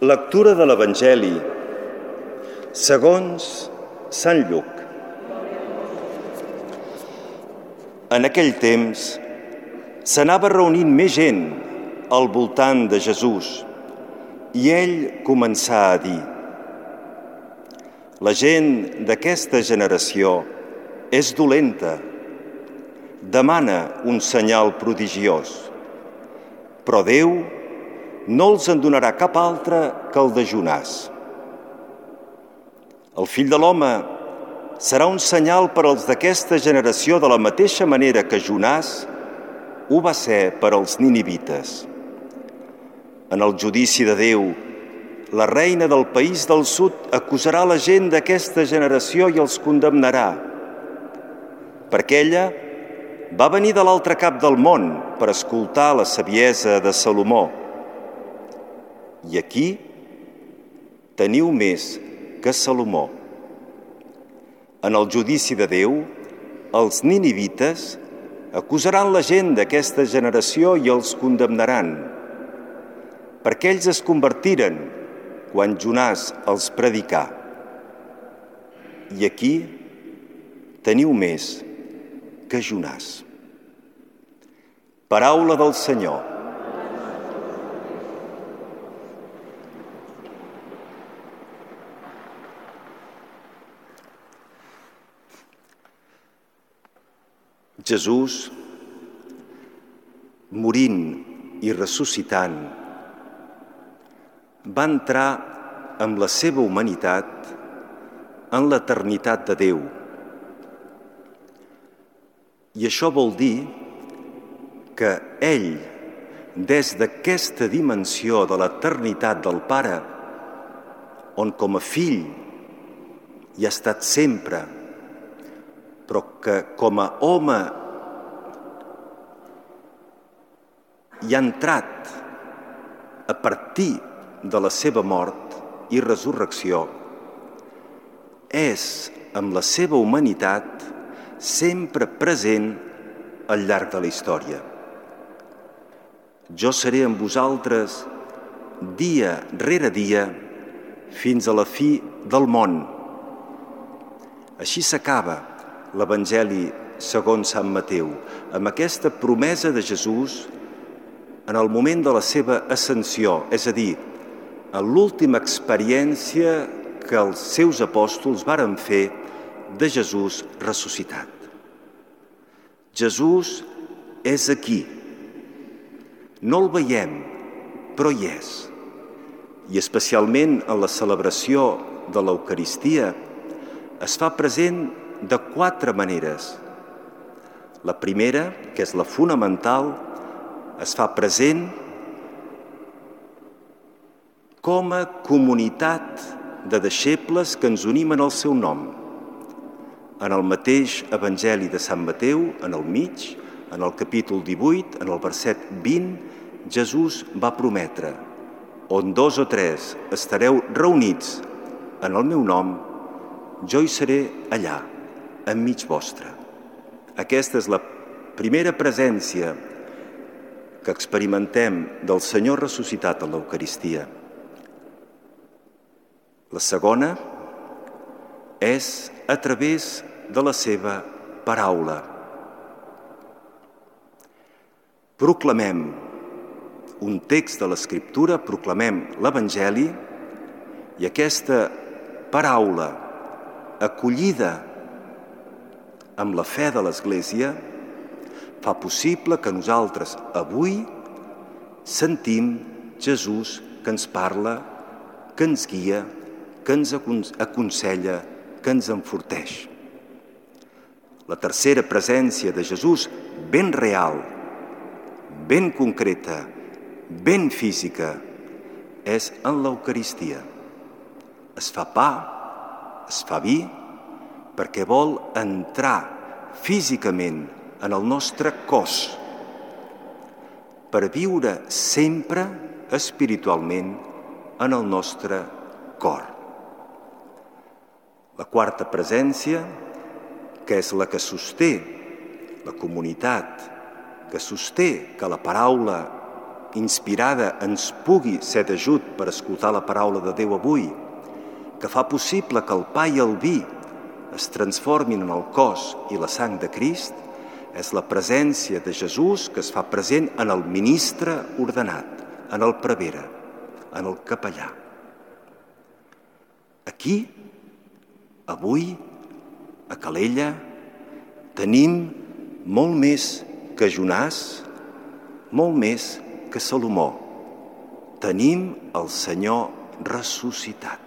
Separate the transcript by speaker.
Speaker 1: Lectura de l'Evangeli segons Sant Lluc. En aquell temps s'anava reunint més gent al voltant de Jesús i ell començà a dir: la gent d'aquesta generació és dolenta, demana un senyal prodigiós, però Déu no els en donarà cap altre que el de Jonàs. El Fill de l'Home serà un senyal per als d'aquesta generació de la mateixa manera que Jonàs ho va ser per als ninivites. En el judici de Déu, la reina del país del sud acusarà la gent d'aquesta generació i els condemnarà, perquè ella va venir de l'altre cap del món per escoltar la saviesa de Salomó. I aquí teniu més que Salomó. En el judici de Déu, els ninivites acusaran la gent d'aquesta generació i els condemnaran, perquè ells es convertiren quan Jonàs els predicà. I aquí teniu més que Jonàs. Paraula del Senyor. Jesús, morint i ressuscitant, va entrar amb la seva humanitat en l'eternitat de Déu. I això vol dir que ell, des d'aquesta dimensió de l'eternitat del Pare, on com a fill hi ha estat sempre, però que com a home hi ha entrat a partir de la seva mort i resurrecció, és amb la seva humanitat sempre present al llarg de la història. Jo seré amb vosaltres dia rere dia fins a la fi del món. Així s'acaba l'Evangeli segons Sant Mateu, amb aquesta promesa de Jesús en el moment de la seva ascensió, és a dir, en l'última experiència que els seus apòstols varen fer de Jesús ressuscitat. Jesús és aquí. No el veiem, però hi és. I especialment en la celebració de l'Eucaristia es fa present de 4 maneres. La primera, que és la fonamental, es fa present com a comunitat de deixebles que ens unim en el seu nom. En el mateix Evangeli de Sant Mateu, en el mig, en el capítol 18, en el verset 20, Jesús va prometre: on 2 o 3 estareu reunits en el meu nom, jo hi seré allà, enmig vostre. Aquesta és la primera presència que experimentem del Senyor ressuscitat a l'Eucaristia. La segona és a través de la seva paraula. Proclamem un text de l'Escriptura, proclamem l'Evangeli, i aquesta paraula acollida amb la fe de l'Església fa possible que nosaltres avui sentim Jesús que ens parla, que ens guia, que ens aconsella, que ens enforteix. La tercera presència de Jesús, ben real, ben concreta, ben física, és en l'Eucaristia. Es fa pa, es fa vi, perquè vol entrar físicament en el nostre cos per viure sempre espiritualment en el nostre cor. La quarta presència, que és la que sosté la comunitat, que sosté que la paraula inspirada, ens pugui ser d'ajut per escoltar la paraula de Déu avui, que fa possible que el pa i el vi es transformin en el cos i la sang de Crist, és la presència de Jesús que es fa present en el ministre ordenat, en el prevere, en el capellà. Aquí, avui, a Calella, tenim molt més que Jonàs, molt més que Salomó. Tenim el Senyor ressuscitat.